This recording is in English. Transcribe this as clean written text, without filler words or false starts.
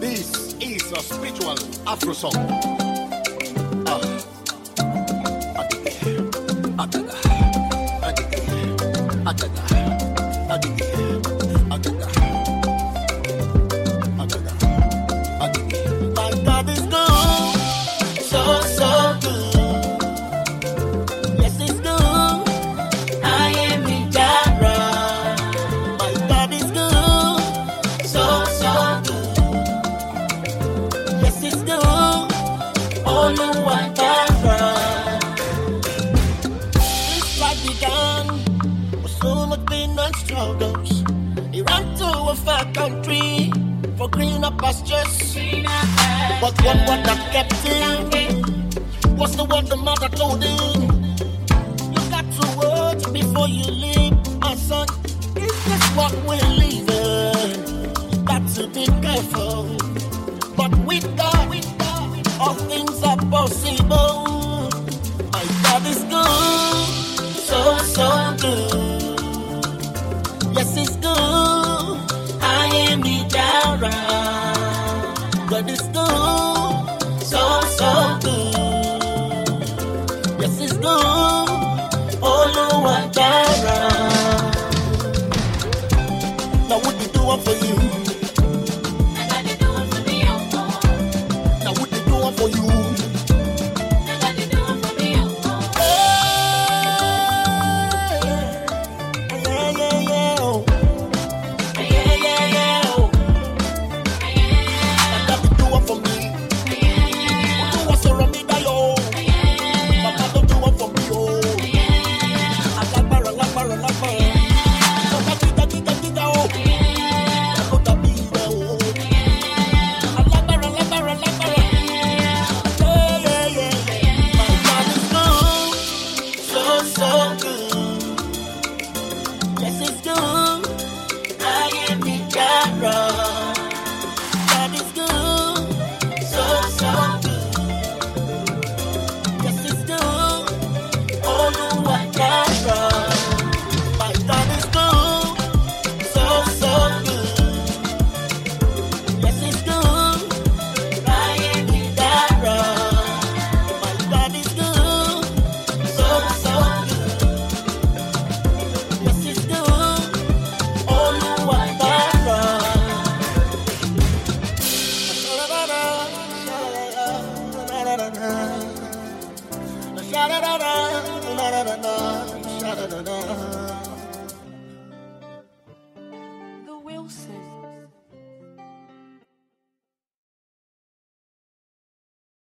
This is a spiritual Afro song. Adige, agaga, adige, agaga, adige, agaga, agaga, adige. My God is good, so good. Yes, it's good. I am in Jara. My God is good, so good. Yes, it's good. Oh no, I can't run. This life began with so much pain and struggles. He ran to a far country for greener pastures. But one word that kept him was the word the mother told him. You got to work before you leave, my son. Is this what we're leaving? You got to be careful. But with God, all things are possible. My God is good, so good. Yes, it's good. I am Ijara. God is good, so good. Yes, it's good. Oluwajara. Now what he doing for you?